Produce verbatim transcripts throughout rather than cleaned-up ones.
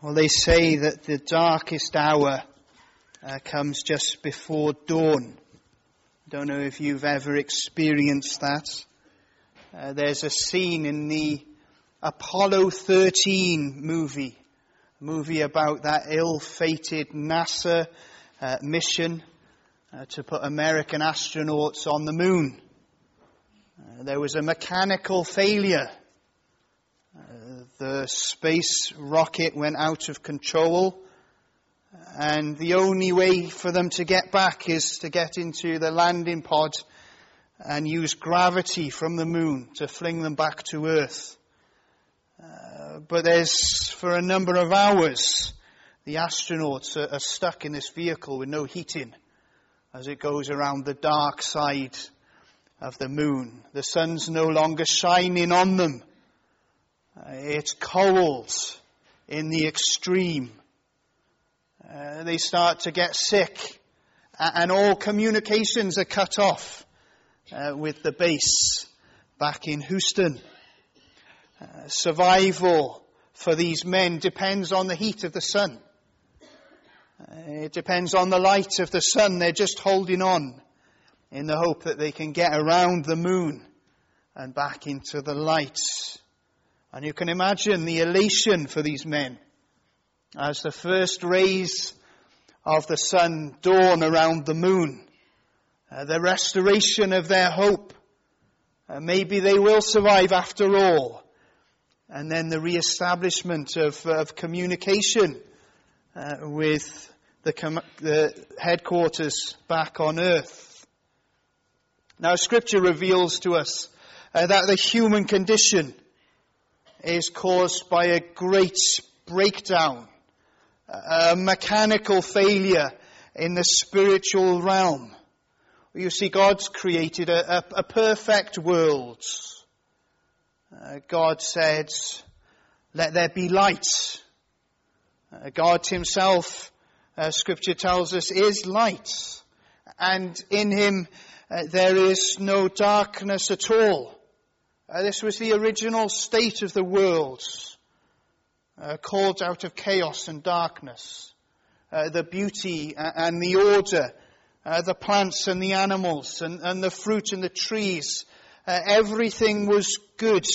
Well, they say that the darkest hour uh, comes just before dawn. Don't know if you've ever experienced that. Uh, there's a scene in the Apollo thirteen movie, a movie about that ill-fated NASA uh, mission uh, to put American astronauts on the moon. Uh, there was a mechanical failure. Uh, the space rocket went out of control, and the only way for them to get back is to get into the landing pod and use gravity from the moon to fling them back to Earth. Uh, but there's, for a number of hours, the astronauts are, are stuck in this vehicle with no heating as it goes around the dark side of the moon. The sun's no longer shining on them. Uh, it's cold in the extreme. Uh, they start to get sick, and all communications are cut off uh, with the base back in Houston. Uh, survival for these men depends on the heat of the sun. Uh, it depends on the light of the sun. They're just holding on in the hope that they can get around the moon and back into the light. And you can imagine the elation for these men as the first rays of the sun dawn around the moon. Uh, the restoration of their hope. Uh, maybe they will survive after all. And then the re-establishment of, of communication uh, with the, com- the headquarters back on earth. Now, Scripture reveals to us uh, that the human condition is caused by a great breakdown, a mechanical failure in the spiritual realm. You see, God's created a, a, a perfect world. Uh, God said, let there be light. Uh, God himself, uh, Scripture tells us, is light. And in him uh, there is no darkness at all. Uh, this was the original state of the world, uh, called out of chaos and darkness. Uh, the beauty and the order, uh, the plants and the animals and, and the fruit and the trees, uh, everything was good.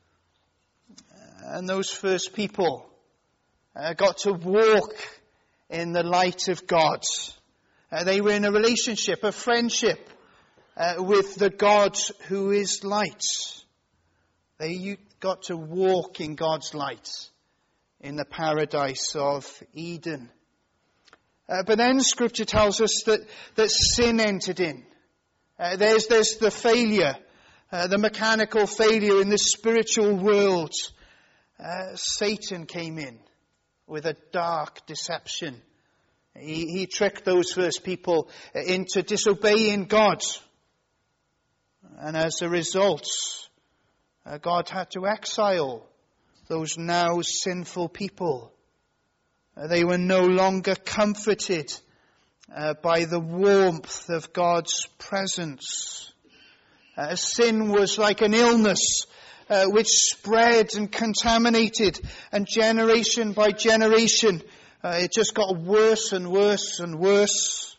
And those first people uh, got to walk in the light of God. Uh, they were in a relationship, a friendship uh, with the God who is light. They got to walk in God's light in the paradise of Eden. Uh, but then Scripture tells us that, that sin entered in. Uh, there's, there's the failure, uh, the mechanical failure in the spiritual world. Uh, Satan came in with a dark deception. He, he tricked those first people into disobeying God. And as a result, Uh, God had to exile those now sinful people. Uh, they were no longer comforted uh, by the warmth of God's presence. Uh, sin was like an illness uh, which spread and contaminated, and generation by generation uh, it just got worse and worse and worse.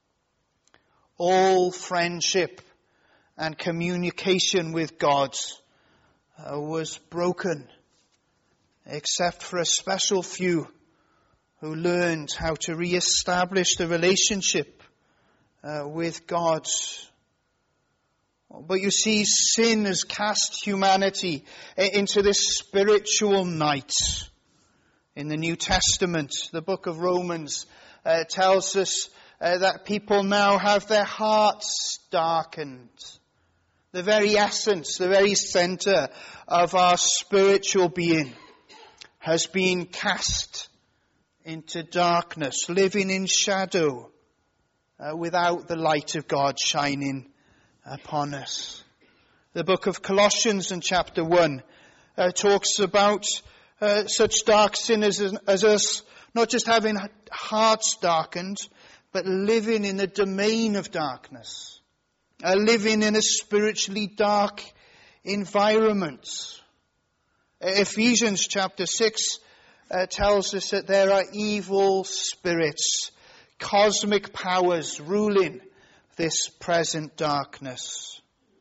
All friendship and communication with God Uh, was broken, except for a special few who learned how to re-establish the relationship uh, with God. But you see, sin has cast humanity into this spiritual night. In the New Testament, the book of Romans uh, tells us uh, that people now have their hearts darkened. The very essence, the very center of our spiritual being has been cast into darkness, living in shadow, uh, without the light of God shining upon us. The book of Colossians in chapter one uh, talks about uh, such dark sinners as, as us, not just having hearts darkened, but living in the domain of darkness. Uh, living in a spiritually dark environment. Ephesians chapter six uh, tells us that there are evil spirits, cosmic powers ruling this present darkness.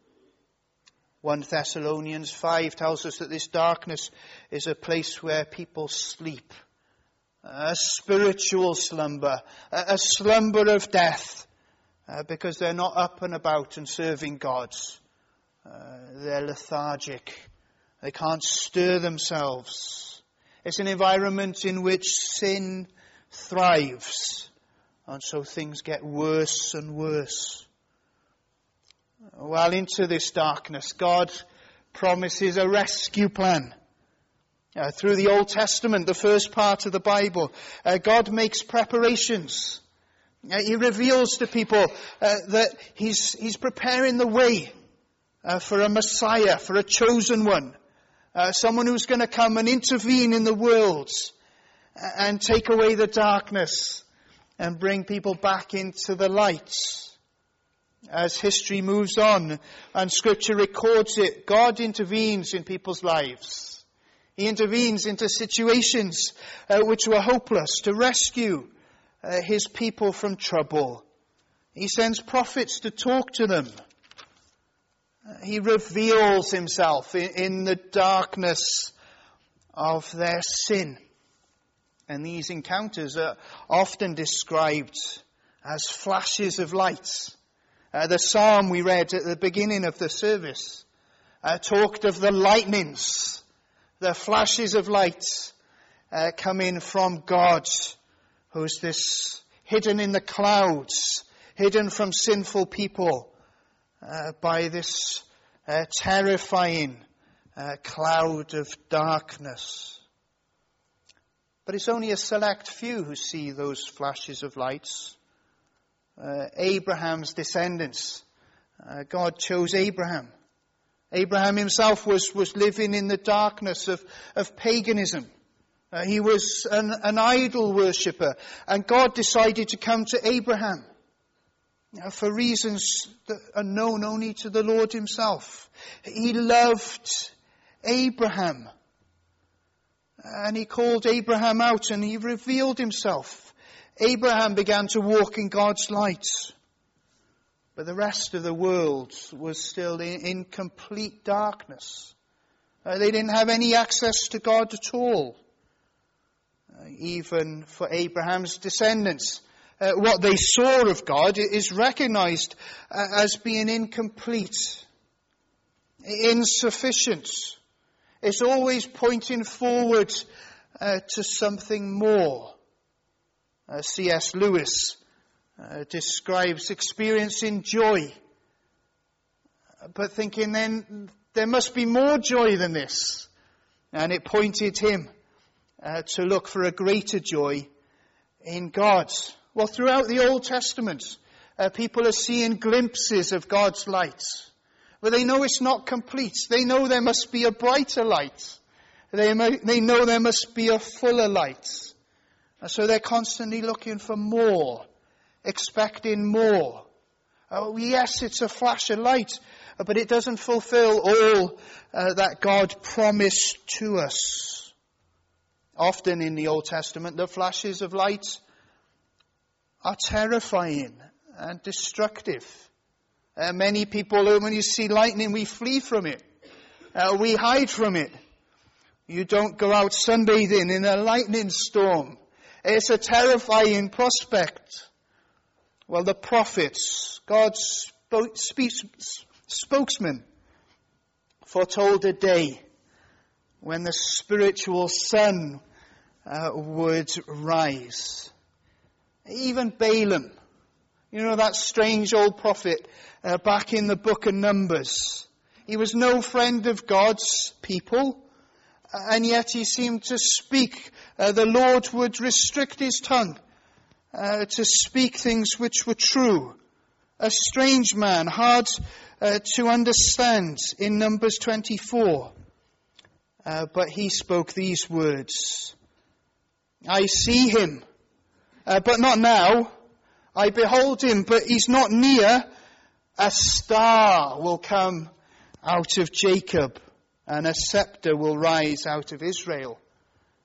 First Thessalonians five tells us that this darkness is a place where people sleep. A spiritual slumber, a slumber of death, uh, because they're not up and about and serving God. Uh, they're lethargic. They can't stir themselves. It's an environment in which sin thrives, and so things get worse and worse. Well, into this darkness, God promises a rescue plan. Uh, through the Old Testament, the first part of the Bible, uh, God makes preparations. Uh, he reveals to people uh, that he's, he's preparing the way uh, for a Messiah, for a chosen one. Uh, someone who's going to come and intervene in the world and take away the darkness and bring people back into the light. As history moves on and Scripture records it, God intervenes in people's lives. He intervenes into situations uh, which were hopeless to rescue uh, his people from trouble. He sends prophets to talk to them. Uh, he reveals himself in, in the darkness of their sin. And these encounters are often described as flashes of light. Uh, the psalm we read at the beginning of the service uh, talked of the lightnings, the flashes of light uh, coming from God, who's this hidden in the clouds, hidden from sinful people uh, by this uh, terrifying uh, cloud of darkness. But it's only a select few who see those flashes of lights. Uh, Abraham's descendants. Uh, God chose Abraham. Abraham himself was, was living in the darkness of, of paganism. Uh, he was an, an idol worshipper. And God decided to come to Abraham uh, for reasons that are known only to the Lord himself. He loved Abraham. And he called Abraham out and he revealed himself. Abraham began to walk in God's light. But the rest of the world was still in, in complete darkness. Uh, they didn't have any access to God at all. Uh, even for Abraham's descendants, uh, what they saw of God is recognized uh, as being incomplete, insufficient. It's always pointing forward uh, to something more. Uh, C S Lewis Uh, describes experiencing joy, but thinking then there must be more joy than this. And it pointed him uh, to look for a greater joy in God. Well, throughout the Old Testament, uh, people are seeing glimpses of God's light. But they know it's not complete. They know there must be a brighter light. They, may, they know there must be a fuller light. And so they're constantly looking for more, expecting more. Oh, yes, it's a flash of light, but it doesn't fulfill all uh, that God promised to us. Often in the Old Testament, the flashes of light are terrifying and destructive. Uh, many people, when you see lightning, we flee from it. Uh, we hide from it. You don't go out sunbathing in a lightning storm. It's a terrifying prospect. Well, the prophets, God's spo- speech, spokesman, foretold a day when the spiritual sun uh, would rise. Even Balaam, you know, that strange old prophet uh, back in the book of Numbers. He was no friend of God's people, and yet he seemed to speak. Uh, the Lord would restrict his tongue Uh, to speak things which were true. A strange man, hard uh, to understand in Numbers twenty-four. Uh, but he spoke these words. I see him, uh, but not now. I behold him, but he's not near. A star will come out of Jacob, and a scepter will rise out of Israel.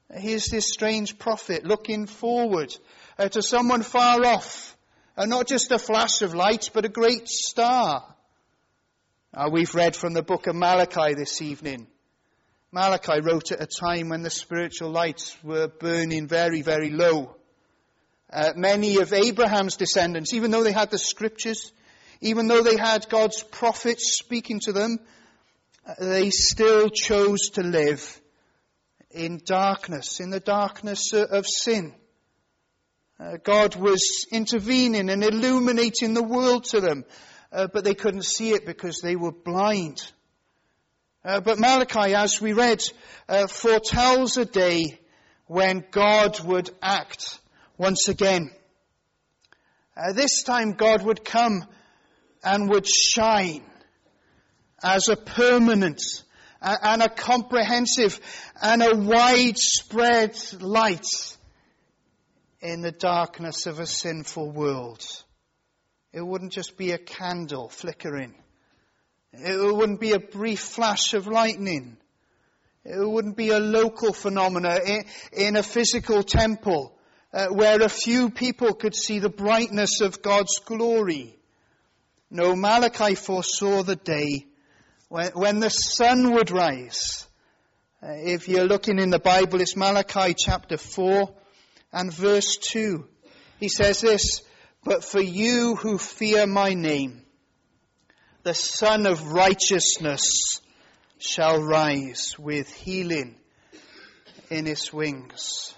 Here's this strange prophet looking forward uh, to someone far off. Uh, not just a flash of light, but a great star. Uh, we've read from the book of Malachi this evening. Malachi wrote at a time when the spiritual lights were burning very, very low. Uh, many of Abraham's descendants, even though they had the scriptures, even though they had God's prophets speaking to them, uh, they still chose to live in darkness, in the darkness of sin. Uh, God was intervening and illuminating the world to them, uh, but they couldn't see it because they were blind. Uh, but Malachi, as we read, uh, foretells a day when God would act once again. Uh, this time God would come and would shine as a permanent uh, and a comprehensive and a widespread light in the darkness of a sinful world. It wouldn't just be a candle flickering. It wouldn't be a brief flash of lightning. It wouldn't be a local phenomena in, in a physical temple uh, where a few people could see the brightness of God's glory. No, Malachi foresaw the day when, when the sun would rise. Uh, if you're looking in the Bible, it's Malachi chapter four and verse two. He says this, "But for you who fear my name, the Son of Righteousness shall rise with healing in his wings."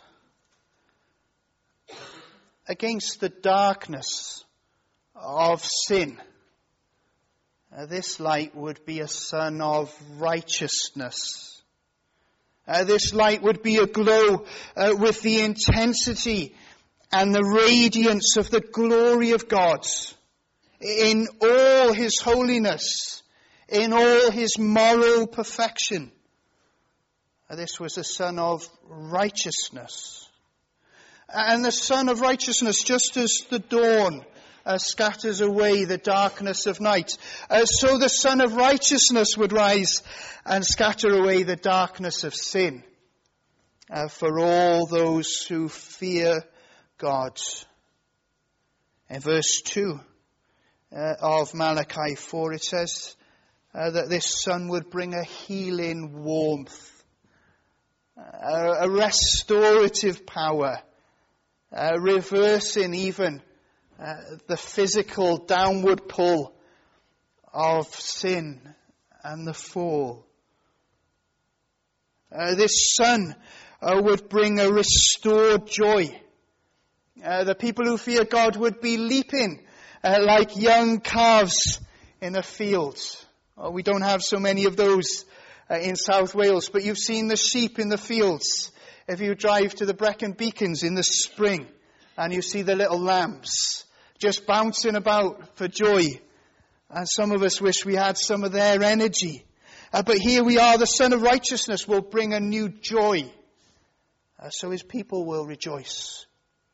Against the darkness of sin, uh, this light would be a sun of righteousness. Uh, this light would be aglow uh, with the intensity and the radiance of the glory of God in all his holiness, in all his moral perfection. Uh, this was a sun of righteousness. And the sun of righteousness, just as the dawn uh, scatters away the darkness of night, uh, so the sun of righteousness would rise and scatter away the darkness of sin uh, for all those who fear God. In verse two uh, of Malachi four, it says uh, that this sun would bring a healing warmth, uh, a restorative power, Uh, reversing even uh, the physical downward pull of sin and the fall. Uh, this sun uh, would bring a restored joy. Uh, the people who fear God would be leaping uh, like young calves in a field. Oh, we don't have so many of those uh, in South Wales, but you've seen the sheep in the fields. If you drive to the Brecon Beacons in the spring and you see the little lambs just bouncing about for joy, and some of us wish we had some of their energy. Uh, but here we are, the Son of Righteousness will bring a new joy. Uh, so his people will rejoice.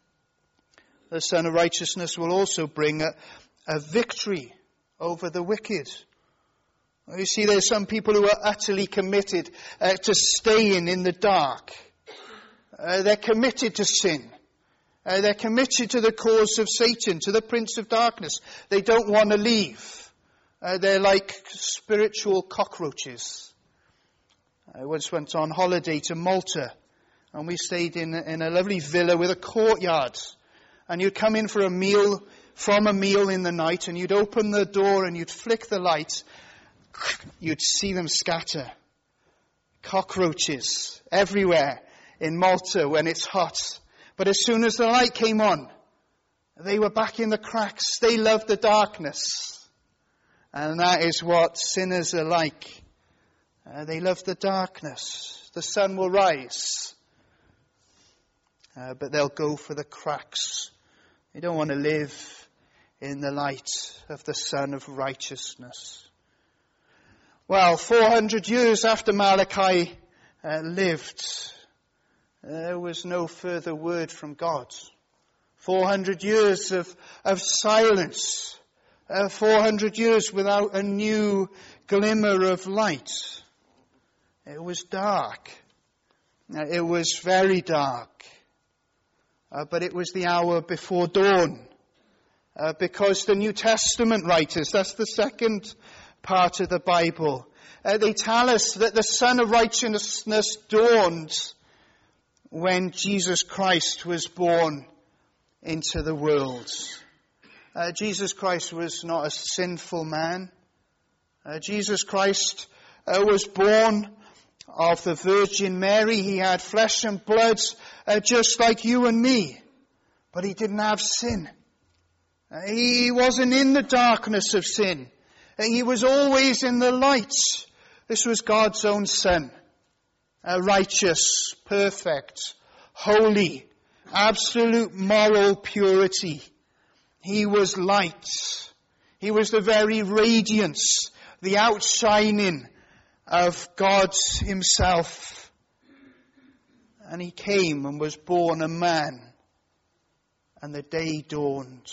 The Son of Righteousness will also bring a, a victory over the wicked. You see, there's some people who are utterly committed uh, to staying in the dark. Uh, they're committed to sin. Uh, they're committed to the cause of Satan, to the prince of darkness. They don't want to leave. Uh, they're like spiritual cockroaches. I once went on holiday to Malta, and we stayed in, in a lovely villa with a courtyard. And you'd come in for a meal, from a meal in the night, and you'd open the door and you'd flick the light. You'd see them scatter. Cockroaches everywhere in Malta when it's hot. But as soon as the light came on, they were back in the cracks. They loved the darkness. And that is what sinners are like. Uh, they love the darkness. The sun will rise. Uh, but they'll go for the cracks. They don't want to live in the light of the Son of Righteousness. Well, four hundred years after Malachi uh, lived, there was no further word from God. four hundred years of, of silence. Uh, four hundred years without a new glimmer of light. It was dark. Uh, it was very dark. Uh, but it was the hour before dawn. Uh, because the New Testament writers, that's the second part of the Bible, uh, they tell us that the Sun of Righteousness dawned when Jesus Christ was born into the world. Uh, Jesus Christ was not a sinful man. Uh, Jesus Christ uh, was born of the Virgin Mary. He had flesh and blood uh, just like you and me. But he didn't have sin. Uh, he wasn't in the darkness of sin. Uh, he was always in the light. This was God's own Son. Uh, righteous, perfect, holy, absolute moral purity. He was light. He was the very radiance, the outshining of God himself. And he came and was born a man. And the day dawned.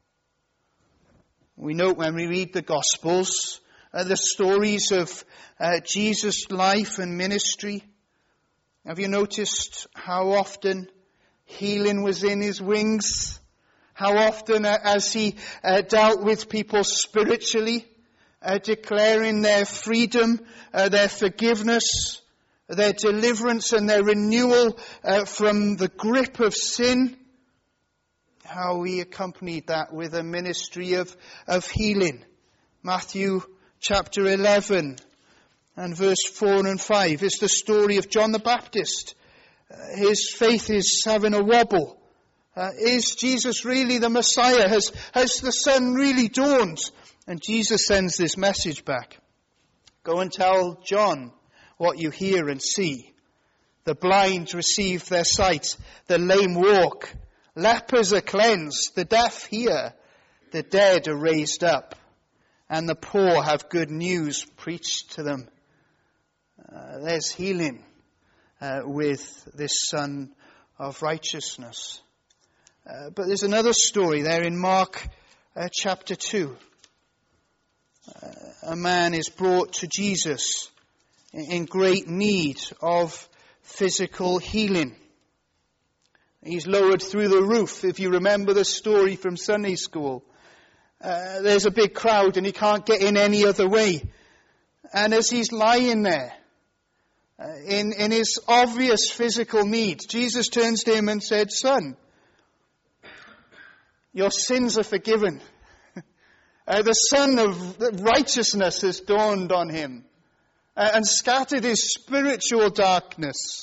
We note when we read the Gospels, uh, the stories of uh, Jesus' life and ministry. Have you noticed how often healing was in his wings? How often uh, as he uh, dealt with people spiritually, uh, declaring their freedom, uh, their forgiveness, their deliverance and their renewal uh, from the grip of sin. How he accompanied that with a ministry of, of healing. Matthew chapter eleven and verse four and five is the story of John the Baptist. Uh, his faith is having a wobble. Uh, is Jesus really the Messiah? Has, has the sun really dawned? And Jesus sends this message back. Go and tell John what you hear and see. The blind receive their sight. The lame walk. Lepers are cleansed, the deaf hear, the dead are raised up, and the poor have good news preached to them. Uh, there's healing uh, with this Son of Righteousness. Uh, but there's another story there in Mark uh, chapter two. Uh, a man is brought to Jesus in, in great need of physical healing. He's lowered through the roof, if you remember the story from Sunday school. Uh, there's a big crowd and he can't get in any other way. And as he's lying there, uh, in, in his obvious physical need, Jesus turns to him and said, "Son, your sins are forgiven." uh, the sun of righteousness has dawned on him uh, and scattered his spiritual darkness.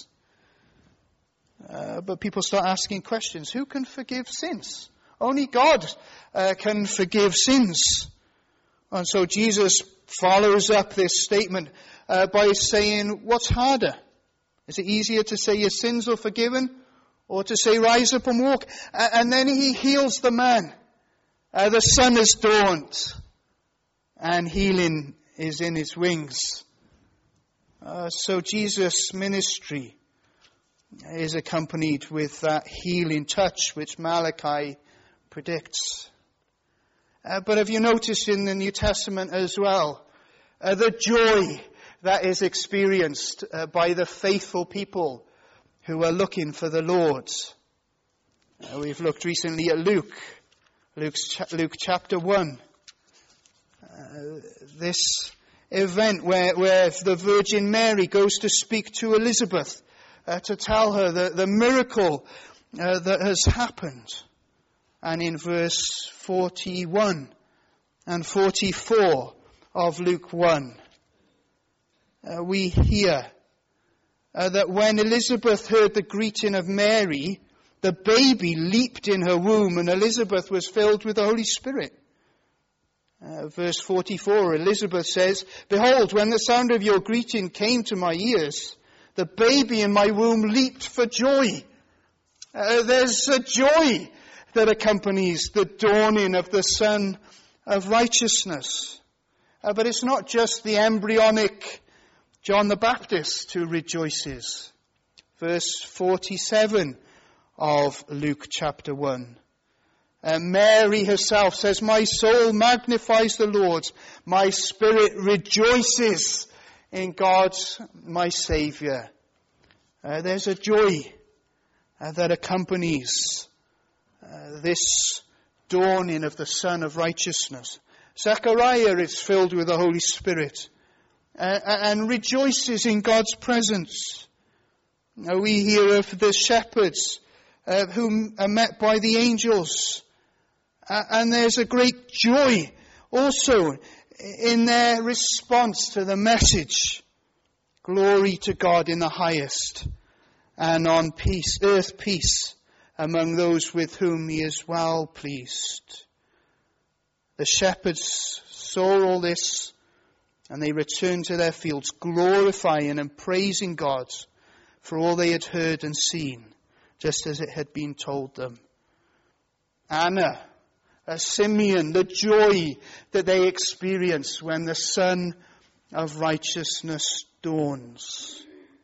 Uh, but people start asking questions. Who can forgive sins? Only God uh, can forgive sins. And so Jesus follows up this statement uh, by saying, what's harder? Is it easier to say your sins are forgiven or to say rise up and walk? Uh, and then he heals the man. Uh, the sun has dawned and healing is in his wings. Uh, so Jesus' ministry is accompanied with that healing touch which Malachi predicts. Uh, but have you noticed in the New Testament as well, uh, the joy that is experienced uh, by the faithful people who are looking for the Lord? Uh, we've looked recently at Luke, Luke's cha- Luke chapter one. Uh, this event where, where the Virgin Mary goes to speak to Elizabeth, Uh, to tell her the, the miracle uh, that has happened. And in verse forty-one and forty-four of Luke one, uh, we hear uh, that when Elizabeth heard the greeting of Mary, the baby leaped in her womb and Elizabeth was filled with the Holy Spirit. Uh, verse forty-four, Elizabeth says, "Behold, when the sound of your greeting came to my ears, the baby in my womb leaped for joy." Uh, there's a joy that accompanies the dawning of the Son of Righteousness. Uh, but it's not just the embryonic John the Baptist who rejoices. Verse forty-seven of Luke chapter one. Uh, Mary herself says, "My soul magnifies the Lord. My spirit rejoices in God, my Saviour." Uh, there's a joy uh, that accompanies uh, this dawning of the Son of Righteousness. Zechariah is filled with the Holy Spirit uh, and rejoices in God's presence. Now we hear of the shepherds uh, who are met by the angels. Uh, and there's a great joy also in their response to the message. Glory to God in the highest, and on peace, earth peace among those with whom he is well pleased. The shepherds saw all this, and they returned to their fields, glorifying and praising God for all they had heard and seen, just as it had been told them. Anna, uh, Simeon, the joy that they experience when the Son of Righteousness dawns.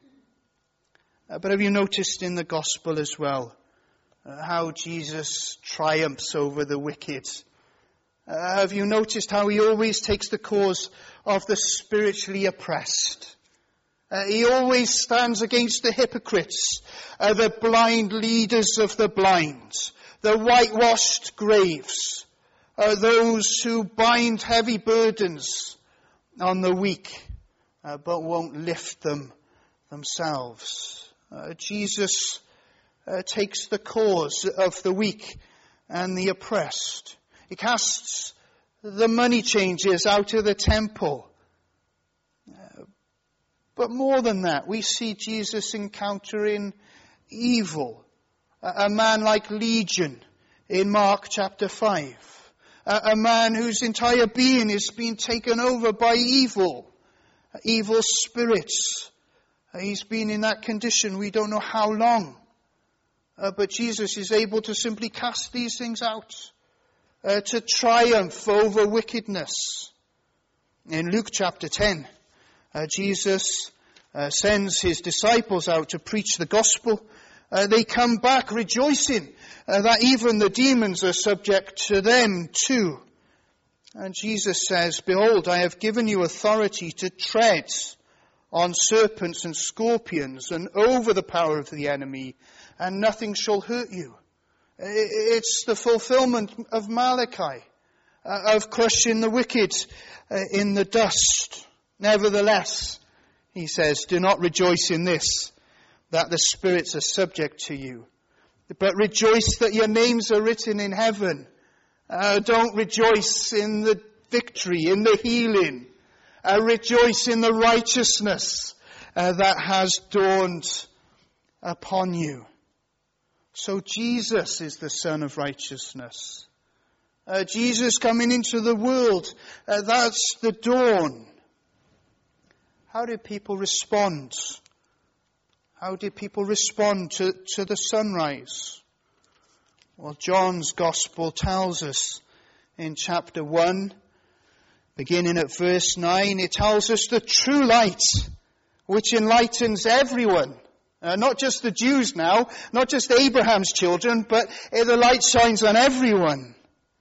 Uh, but have you noticed in the Gospel as well uh, how Jesus triumphs over the wicked? Uh, have you noticed how he always takes the cause of the spiritually oppressed? Uh, he always stands against the hypocrites, uh, the blind leaders of the blind, the whitewashed graves, uh, those who bind heavy burdens on the weak, uh, but won't lift them themselves. Uh, Jesus uh, takes the cause of the weak and the oppressed. He casts the money changers out of the temple. Uh, but more than that, we see Jesus encountering evil. A, a man like Legion in Mark chapter five. A, a man whose entire being is being taken over by evil. Uh, evil spirits. Uh, he's been in that condition we don't know how long. Uh, but Jesus is able to simply cast these things out. Uh, to triumph over wickedness. In Luke chapter ten, uh, Jesus uh, sends his disciples out to preach the gospel. Uh, they come back rejoicing uh, that even the demons are subject to them too. And Jesus says, "Behold, I have given you authority to tread on serpents and scorpions and over the power of the enemy, and nothing shall hurt you." It's the fulfillment of Malachi, uh, of crushing the wicked uh, in the dust. Nevertheless, he says, do not rejoice in this, that the spirits are subject to you, but rejoice that your names are written in heaven. Uh, don't rejoice in the victory, in the healing. Uh, rejoice in the righteousness uh, that has dawned upon you. So Jesus is the Son of Righteousness. Uh, Jesus coming into the world, uh, that's the dawn. How did people respond? How did people respond to, to the sunrise? Well, John's Gospel tells us in chapter one, beginning at verse nine, it tells us the true light, which enlightens everyone. Uh, not just the Jews now, not just Abraham's children, but uh, the light shines on everyone.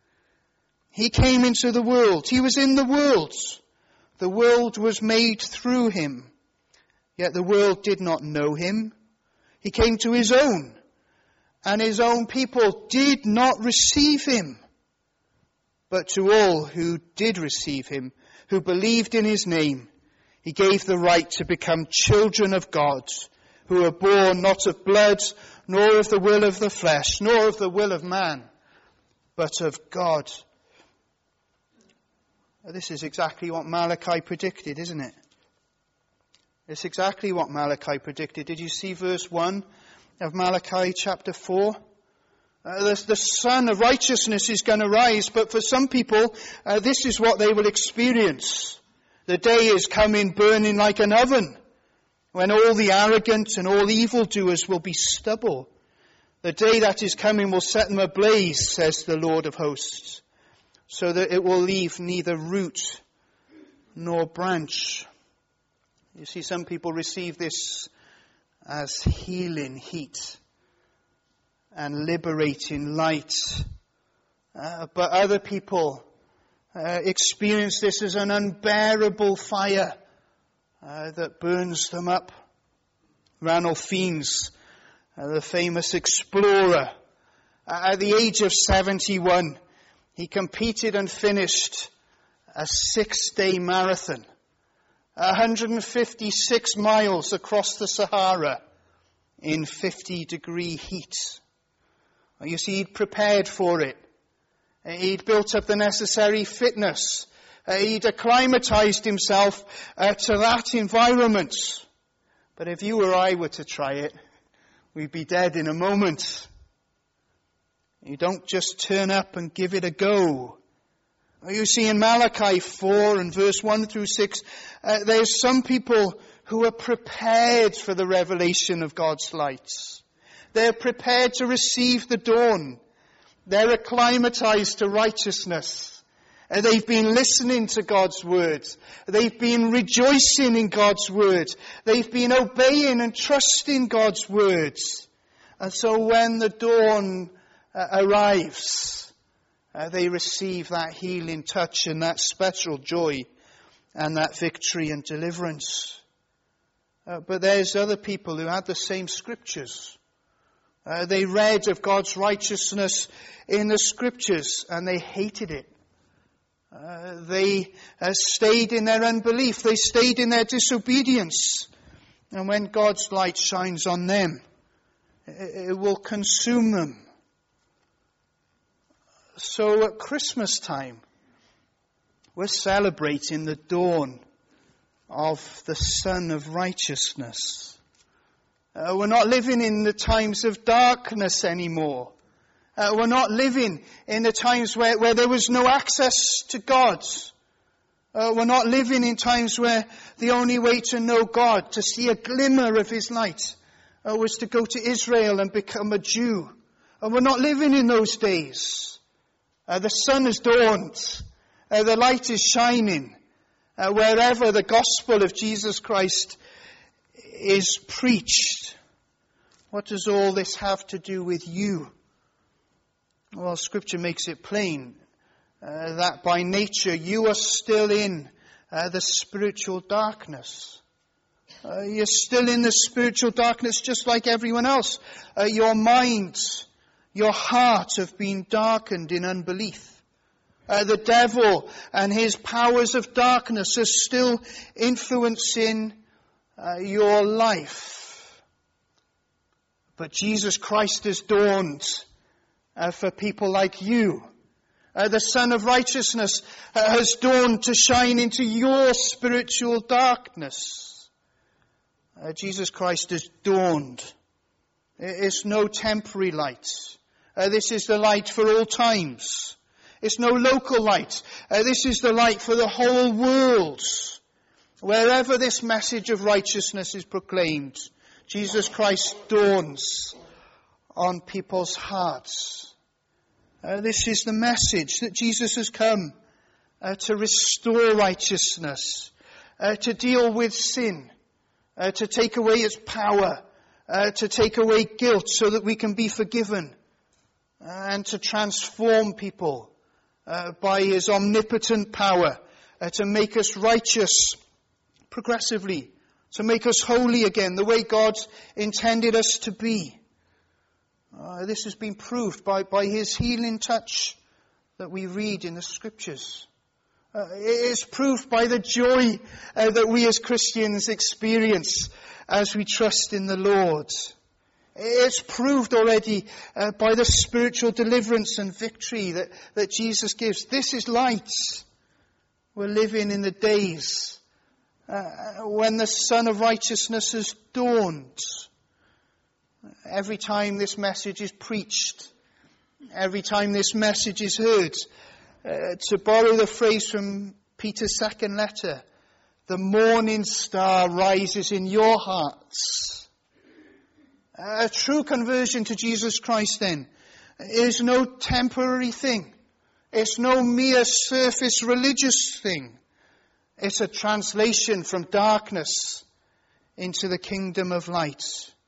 He came into the world. He was in the world. The world was made through him. Yet the world did not know him. He came to his own, and his own people did not receive him. But to all who did receive him, who believed in his name, he gave the right to become children of God, who are born not of blood, nor of the will of the flesh, nor of the will of man, but of God. This is exactly what Malachi predicted, isn't it? It's exactly what Malachi predicted. Did you see verse one of Malachi chapter four? Uh, the, the Son of Righteousness is going to rise, but for some people, uh, this is what they will experience. The day is coming burning like an oven, when all the arrogant and all evildoers will be stubble. The day that is coming will set them ablaze, says the Lord of hosts, so that it will leave neither root nor branch. You see, some people receive this as healing heat and liberating light. Uh, but other people uh, experience this as an unbearable fire Uh, that burns them up. Ranulph Fiennes, uh, the famous explorer, uh, at the age of seventy-one, he competed and finished a six-day marathon, one hundred fifty-six miles across the Sahara in fifty degree heat. You see, he'd prepared for it. He'd built up the necessary fitness. Uh, he'd acclimatized himself uh, to that environment. But if you or I were to try it, we'd be dead in a moment. You don't just turn up and give it a go. You see, in Malachi four and verse one through six, uh, there's some people who are prepared for the revelation of God's light. They're prepared to receive the dawn. They're acclimatized to righteousness. Uh, they've been listening to God's word. They've been rejoicing in God's word. They've been obeying and trusting God's words. And so when the dawn uh, arrives, uh, they receive that healing touch and that special joy and that victory and deliverance. Uh, but there's other people who had the same scriptures. Uh, they read of God's righteousness in the scriptures and they hated it. Uh, they uh, stayed in their unbelief. They stayed in their disobedience. And when God's light shines on them, it, it will consume them. So at Christmas time, we're celebrating the dawn of the Son of Righteousness. Uh, we're not living in the times of darkness anymore. Uh, we're not living in the times where, where there was no access to God. Uh, we're not living in times where the only way to know God, to see a glimmer of His light, uh, was to go to Israel and become a Jew. And we're not living in those days. Uh, the sun has dawned. Uh, the light is shining. Uh, wherever the gospel of Jesus Christ is preached. What does all this have to do with you? Well, Scripture makes it plain uh, that by nature you are still in uh, the spiritual darkness. Uh, you're still in the spiritual darkness just like everyone else. Uh, your mind, your heart have been darkened in unbelief. Uh, the devil and his powers of darkness are still influencing uh, your life. But Jesus Christ has dawned uh, for people like you. Uh, the Son of Righteousness uh, has dawned to shine into your spiritual darkness. Uh, Jesus Christ has dawned. It's no temporary light. Uh, this is the light for all times. It's no local light. Uh, this is the light for the whole world. Wherever this message of righteousness is proclaimed, Jesus Christ dawns on people's hearts. Uh, this is the message that Jesus has come uh, to restore righteousness, uh, to deal with sin, uh, to take away its power, uh, to take away guilt so that we can be forgiven, uh, and to transform people Uh, by His omnipotent power, uh, to make us righteous progressively, to make us holy again, the way God intended us to be. Uh, this has been proved by, by His healing touch that we read in the Scriptures. Uh, it is proved by the joy uh, that we as Christians experience as we trust in the Lord. It's proved already uh, by the spiritual deliverance and victory that, that Jesus gives. This is light. We're living in the days uh, when the Son of Righteousness has dawned. Every time this message is preached, every time this message is heard, uh, to borrow the phrase from Peter's second letter, the morning star rises in your hearts. A true conversion to Jesus Christ, then, is no temporary thing. It's no mere surface religious thing. It's a translation from darkness into the kingdom of light.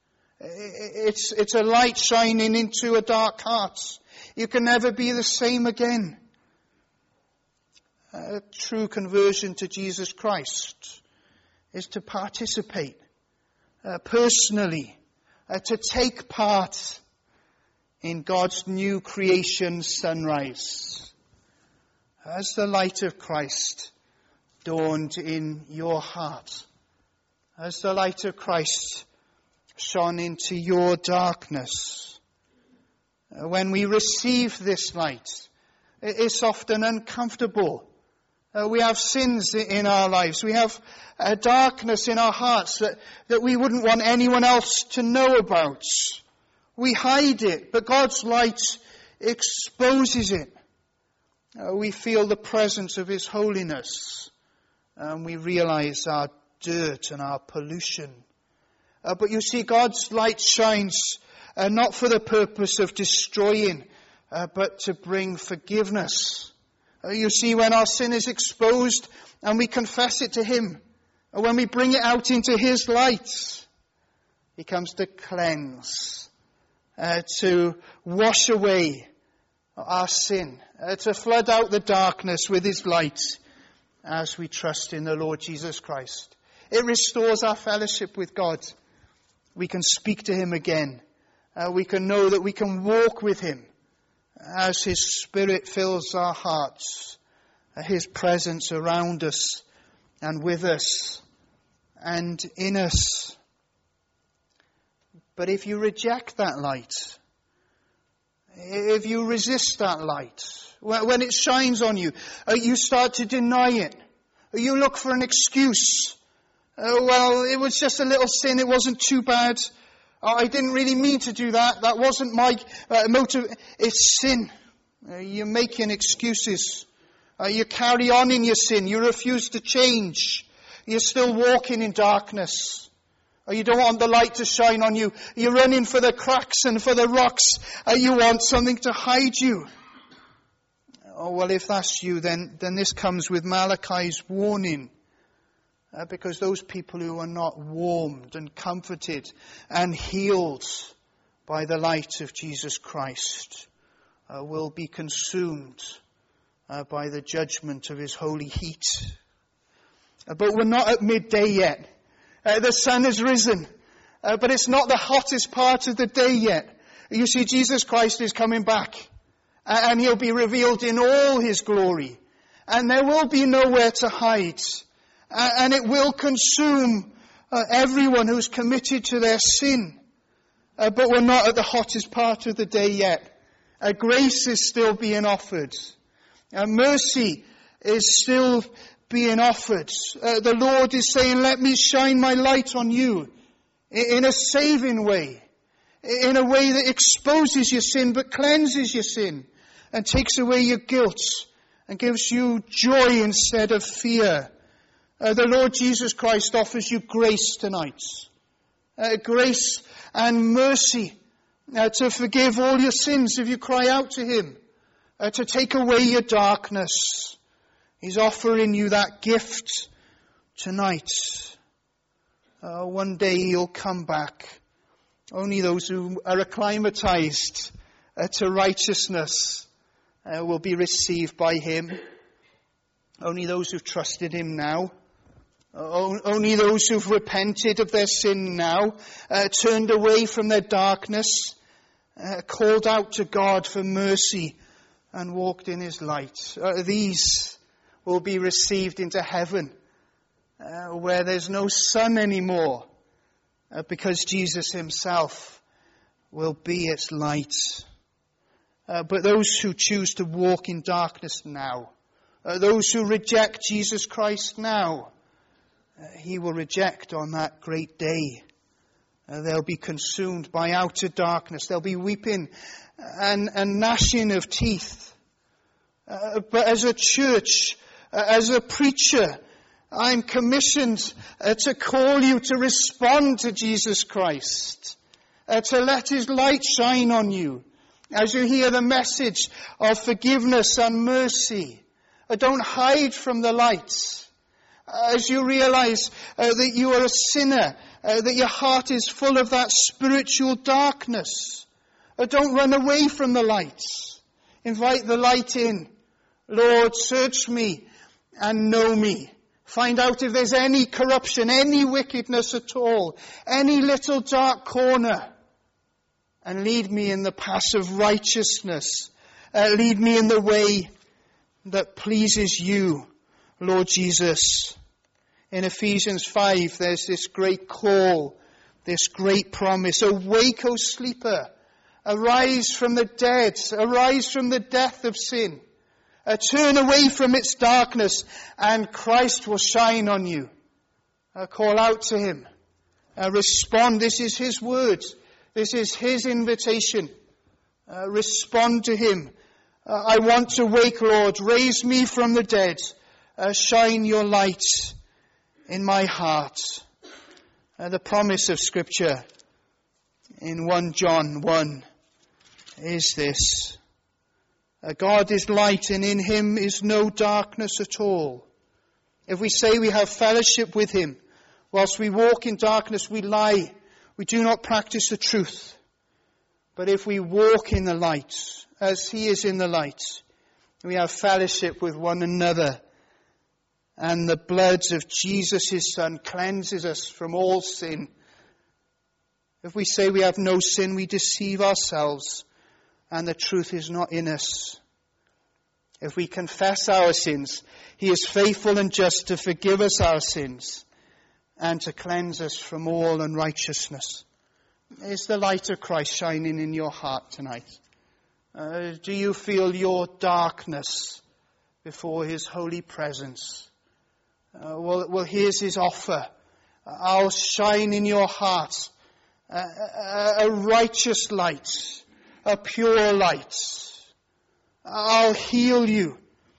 It's, it's a light shining into a dark heart. You can never be the same again. A true conversion to Jesus Christ is to participate uh, personally, uh, to take part in God's new creation sunrise. Has the light of Christ dawned in your heart? Has the light of Christ shone into your darkness? Uh, when we receive this light, it's often uncomfortable. Uh, we have sins in our lives. We have a darkness in our hearts that, that we wouldn't want anyone else to know about. We hide it, but God's light exposes it. Uh, we feel the presence of His holiness, and we realize our dirt and our pollution. Uh, but you see, God's light shines uh, not for the purpose of destroying, uh, but to bring forgiveness. Uh, you see, when our sin is exposed and we confess it to Him, or when we bring it out into His light, He comes to cleanse. Uh, to wash away our sin, uh, to flood out the darkness with His light as we trust in the Lord Jesus Christ. It restores our fellowship with God. We can speak to Him again. Uh, we can know that we can walk with Him as His Spirit fills our hearts, uh, His presence around us and with us and in us. But if you reject that light, if you resist that light, when it shines on you, you start to deny it. You look for an excuse. Uh, well, it was just a little sin. It wasn't too bad. I didn't really mean to do that. That wasn't my uh, motive. It's sin. Uh, you're making excuses. Uh, you carry on in your sin. You refuse to change. You're still walking in darkness. Or you don't want the light to shine on you. You're running for the cracks and for the rocks. Uh, you want something to hide you. Oh, well, if that's you, then, then this comes with Malachi's warning. Uh, because those people who are not warmed and comforted and healed by the light of Jesus Christ uh, will be consumed uh, by the judgment of His holy heat. Uh, but we're not at midday yet. Uh, the sun has risen, uh, but it's not the hottest part of the day yet. You see, Jesus Christ is coming back, uh, and He'll be revealed in all His glory, and there will be nowhere to hide, uh, and it will consume uh, everyone who's committed to their sin. Uh, but we're not at the hottest part of the day yet. Uh, grace is still being offered. Uh, mercy is still being offered. Uh, the Lord is saying, let me shine my light on you in, in a saving way, in a way that exposes your sin but cleanses your sin and takes away your guilt and gives you joy instead of fear. Uh, the Lord Jesus Christ offers you grace tonight. Uh, grace and mercy uh, to forgive all your sins if you cry out to Him, uh, to take away your darkness. He's offering you that gift tonight. Uh, one day He'll come back. Only those who are acclimatized uh, to righteousness uh, will be received by Him. Only those who've trusted Him now. Uh, only those who've repented of their sin now, uh, turned away from their darkness, uh, called out to God for mercy and walked in His light. Uh, these will be received into heaven, uh, where there's no sun anymore, uh, because Jesus Himself will be its light. Uh, but those who choose to walk in darkness now, uh, those who reject Jesus Christ now, uh, He will reject on that great day. Uh, they'll be consumed by outer darkness. They'll be weeping and, and gnashing of teeth. Uh, but as a church, uh, as a preacher, I'm commissioned uh, to call you to respond to Jesus Christ, uh, to let His light shine on you as you hear the message of forgiveness and mercy. Uh, don't hide from the light. Uh, as you realize uh, that you are a sinner, uh, that your heart is full of that spiritual darkness, uh, don't run away from the light. Invite the light in. Lord, search me and know me. Find out if there's any corruption, any wickedness at all, any little dark corner. And lead me in the path of righteousness. Uh, lead me in the way that pleases you, Lord Jesus. In Ephesians five, there's this great call, this great promise. Awake, O sleeper. Arise from the dead. Arise from the death of sin. Uh, turn away from its darkness, and Christ will shine on you. Uh, call out to him. Uh, respond. This is his words. This is his invitation. Uh, respond to him. Uh, I want to wake, Lord. Raise me from the dead. Uh, shine your light in my heart. Uh, the promise of Scripture in First John one is this. Uh, God is light, and in him is no darkness at all. If we say we have fellowship with him, whilst we walk in darkness, we lie. We do not practice the truth. But if we walk in the light, as he is in the light, we have fellowship with one another. And the blood of Jesus, his Son, cleanses us from all sin. If we say we have no sin, we deceive ourselves, and the truth is not in us. If we confess our sins, he is faithful and just to forgive us our sins and to cleanse us from all unrighteousness. Is the light of Christ shining in your heart tonight? Uh, do you feel your darkness before his holy presence? Uh, well, well, here's his offer. I'll shine in your heart a, a, a righteous light, a pure light. I'll heal you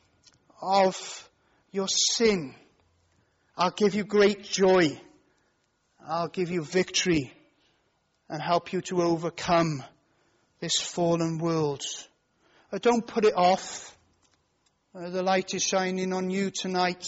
of your sin. I'll give you great joy. I'll give you victory and help you to overcome this fallen world. Uh, don't put it off. Uh, the light is shining on you tonight.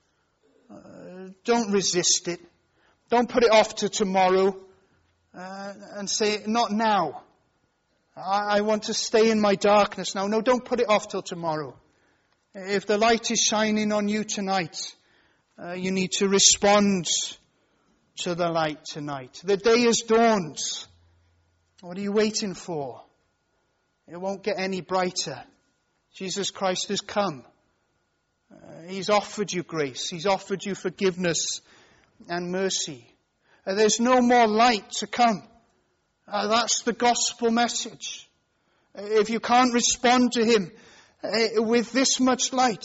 Uh, don't resist it. Don't put it off to tomorrow uh, and say, not now. I, I want to stay in my darkness now. No, don't put it off till tomorrow. If the light is shining on you tonight, uh, you need to respond to the light tonight. The day has dawned. What are you waiting for? It won't get any brighter. Jesus Christ has come. Uh, he's offered you grace. He's offered you forgiveness and mercy. Uh, there's no more light to come. Uh, that's the gospel message. Uh, if you can't respond to him uh, with this much light,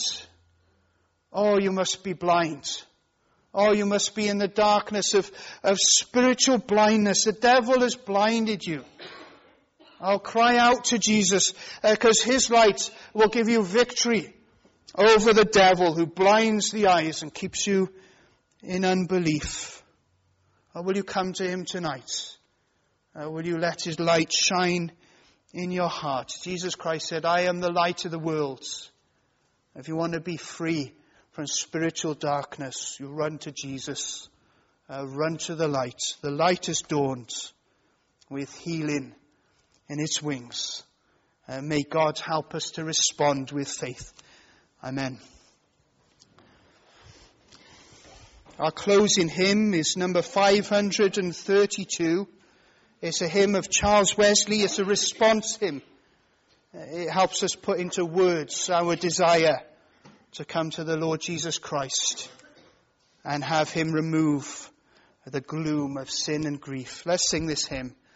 oh, you must be blind. Oh, you must be in the darkness of, of spiritual blindness. The devil has blinded you. I'll cry out to Jesus because uh, his light will give you victory over the devil who blinds the eyes and keeps you in unbelief. Or will you come to him tonight? Uh, will you let his light shine in your heart? Jesus Christ said, I am the light of the world. If you want to be free from spiritual darkness, you run to Jesus. Uh, run to the light. The light has dawned with healing in its wings. Uh, may God help us to respond with faith. Amen. Our closing hymn is number five hundred thirty-two. It's a hymn of Charles Wesley. It's a response hymn. It helps us put into words our desire to come to the Lord Jesus Christ and have him remove the gloom of sin and grief. Let's sing this hymn.